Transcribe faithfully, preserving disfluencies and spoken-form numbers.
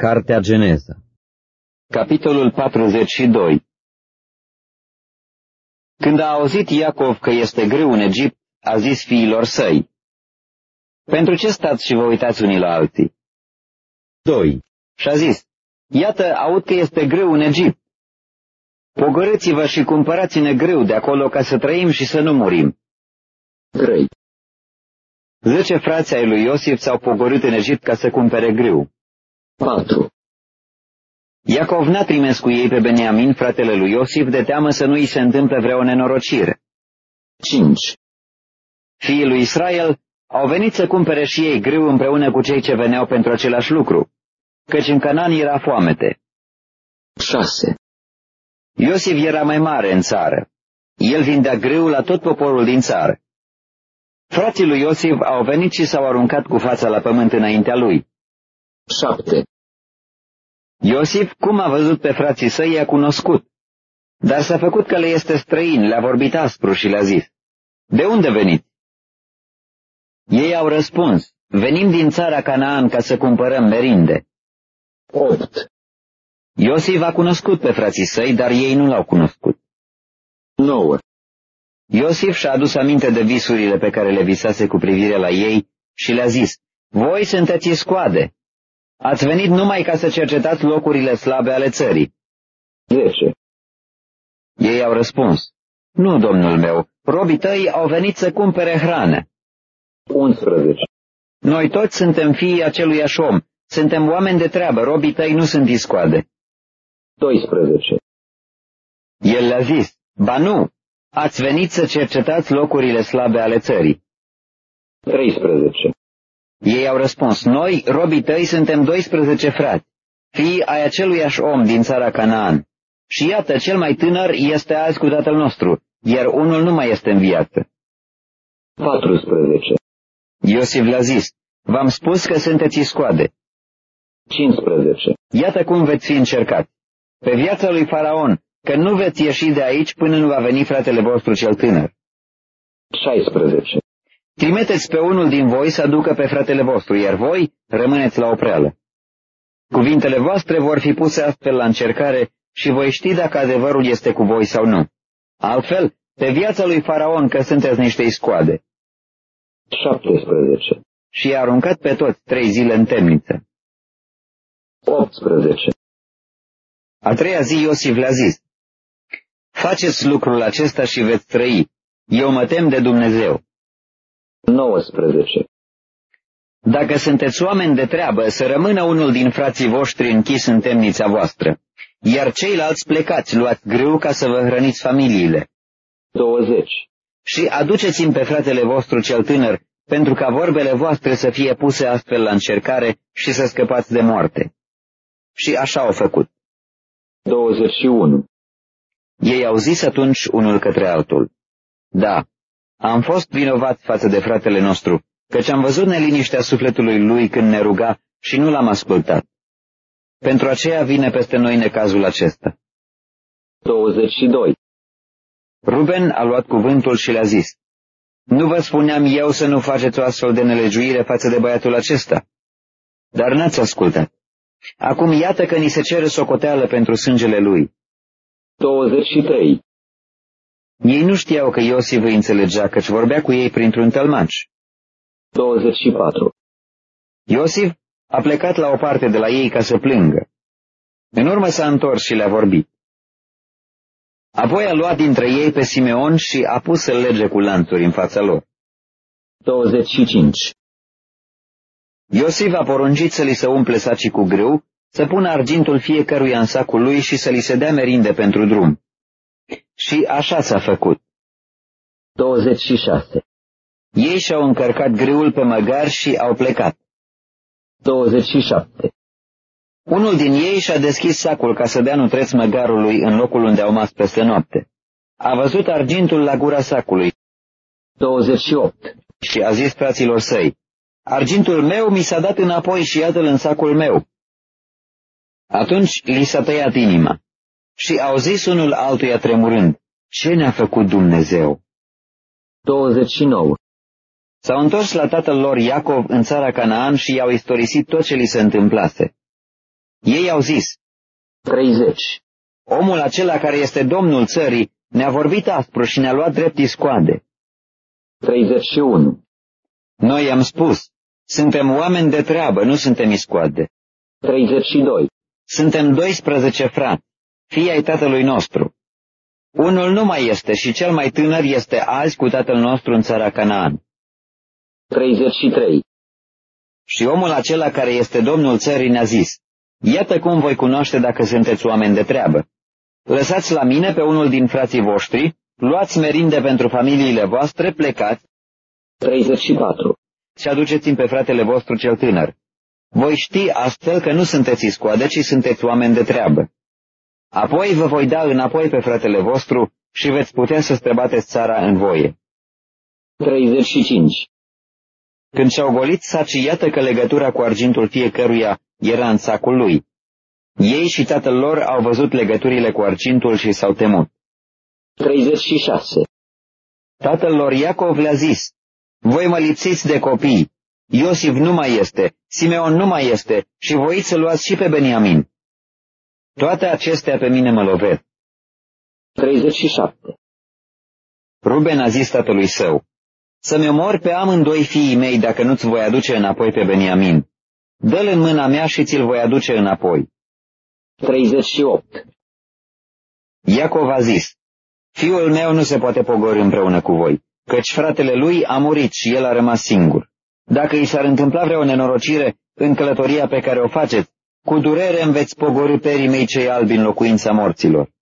Cartea Geneza. Capitolul patruzeci și doi. Când a auzit Iacov că este grâu în Egipt, a zis fiilor săi: pentru ce stați și vă uitați unii la alții? doi. Și-a zis: iată, aud că este grâu în Egipt. Pogorâți-vă și cumpărați-ne grâu de acolo ca să trăim și să nu murim. trei. Zece frați ai lui Iosif s-au pogorât în Egipt ca să cumpere grâu. patru. Iacov n-a trimis cu ei pe Beniamin, fratele lui Iosif, de teamă să nu îi se întâmple vreo nenorocire. cinci. Fiii lui Israel au venit să cumpere și ei grâu împreună cu cei ce veneau pentru același lucru, căci în Canaan era foamete. șase. Iosif era mai mare în țară. El vindea grâu la tot poporul din țară. Frații lui Iosif au venit și s-au aruncat cu fața la pământ înaintea lui. șapte. Iosif, cum a văzut pe frații săi, i-a cunoscut, dar s-a făcut că le este străin, le-a vorbit aspru și le-a zis: de unde veniți? Ei au răspuns: venim din țara Canaan ca să cumpărăm merinde. opt. Iosif a cunoscut pe frații săi, dar ei nu l-au cunoscut. nouă. Iosif și-a adus aminte de visurile pe care le visase cu privire la ei și le-a zis: voi sunteți iscoade. Ați venit numai ca să cercetați locurile slabe ale țării. zece. Ei au răspuns: nu, domnul meu, robii tăi au venit să cumpere hrană. unsprezece. Noi toți suntem fiii aceluiași om, suntem oameni de treabă, robii tăi nu sunt iscoade. doisprezece. El le-a zis: ba nu, ați venit să cercetați locurile slabe ale țării. treisprezece. Ei au răspuns: noi, robii tăi, suntem doisprezece frați, fii ai aceluiași om din țara Canaan. Și iată, cel mai tânăr este azi cu tatăl nostru, iar unul nu mai este în viață. paisprezece. Iosif le-a zis: v-am spus că sunteți iscoade. cincisprezece. Iată cum veți fi încercați. Pe viața lui Faraon, că nu veți ieși de aici până nu va veni fratele vostru cel tânăr. șaisprezece. Trimiteți pe unul din voi să aducă pe fratele vostru, iar voi rămâneți la opreală. Cuvintele voastre vor fi puse astfel la încercare și voi ști dacă adevărul este cu voi sau nu. Altfel, pe viața lui Faraon că sunteți niște iscoade. șaptesprezece. Și i-a aruncat pe toți trei zile în temniță. optsprezece. A treia zi Iosif le-a zis: faceți lucrul acesta și veți trăi. Eu mă tem de Dumnezeu. nouăsprezece. Dacă sunteți oameni de treabă, să rămână unul din frații voștri închis în temnița voastră, iar ceilalți plecați, luați grâu ca să vă hrăniți familiile. douăzeci. Și aduceți-mi pe fratele vostru cel tânăr, pentru ca vorbele voastre să fie puse astfel la încercare și să scăpați de moarte. Și așa au făcut. douăzeci și unu. Ei au zis atunci unul către altul: da, am fost vinovați față de fratele nostru, căci am văzut neliniștea sufletului lui când ne ruga și nu l-am ascultat. Pentru aceea vine peste noi necazul acesta. douăzeci și doi. Ruben a luat cuvântul și le-a zis: nu vă spuneam eu să nu faceți o astfel de nelegiuire față de băiatul acesta? Dar n-ați ascultat. Acum iată că ni se cere socoteală pentru sângele lui. douăzeci și trei. Ei nu știau că Iosif îi înțelegea, căci vorbea cu ei printr-un tălmaș. douăzeci și patru. Iosif a plecat la o parte de la ei ca să plângă. În urmă s-a întors și le-a vorbit. Apoi a luat dintre ei pe Simeon și a pus să-l lege cu lanțuri în fața lor. douăzeci și cinci. Iosif a poruncit să li se umple sacii cu grâu, să pună argintul fiecăruia în sacul lui și să li se dea merinde pentru drum. Și așa s-a făcut. douăzeci și șase. Ei și-au încărcat grâul pe măgar și au plecat. douăzeci și șapte. Unul din ei și-a deschis sacul ca să dea nutreț măgarului în locul unde au mas peste noapte. A văzut argintul la gura sacului. douăzeci și opt. Și a zis fraților săi: argintul meu mi s-a dat înapoi și iată-l în sacul meu. Atunci li s-a tăiat inima și au zis unul altuia tremurând: ce ne-a făcut Dumnezeu? douăzeci și nouă. S-au întors la tatăl lor Iacov în țara Canaan și i-au istorisit tot ce li se întâmplase. Ei au zis: treizeci. omul acela care este domnul țării ne-a vorbit aspru și ne-a luat drept iscoade. treizeci și unu. Noi i-am spus: suntem oameni de treabă, nu suntem iscoade. treizeci și doi. Suntem doisprezece frați, fii ai tatălui nostru. Unul nu mai este și cel mai tânăr este azi cu tatăl nostru în țara Canaan. treizeci și trei. Și omul acela care este domnul țării ne-a zis: iată cum voi cunoaște dacă sunteți oameni de treabă. Lăsați la mine pe unul din frații voștri, luați merinde pentru familiile voastre, plecați treizeci și patru. și aduceți-mi pe fratele vostru cel tânăr. Voi ști astfel că nu sunteți iscoade, ci sunteți oameni de treabă. Apoi vă voi da înapoi pe fratele vostru și veți putea să străbateți țara în voie. treizeci și cinci. Când și-au golit sacii, iată că legătura cu argintul fiecăruia era în sacul lui. Ei și tatăl lor au văzut legăturile cu argintul și s-au temut. treizeci și șase. Tatăl lor Iacov le-a zis: voi mă lipsiți de copii, Iosif nu mai este, Simeon nu mai este și voiți să luați și pe Beniamin. Toate acestea pe mine mă lovesc. treizeci și șapte. Ruben a zis tatălui său: să-mi omor pe amândoi fiii mei dacă nu-ți voi aduce înapoi pe Beniamin. Dă-l în mâna mea și ți-l voi aduce înapoi. treizeci și opt. Iacov a zis: fiul meu nu se poate pogorî împreună cu voi, căci fratele lui a murit și el a rămas singur. Dacă i s-ar întâmpla vreo nenorocire în călătoria pe care o faceți, cu durere îmi veți pogorî perii mei cei albi în locuința morților.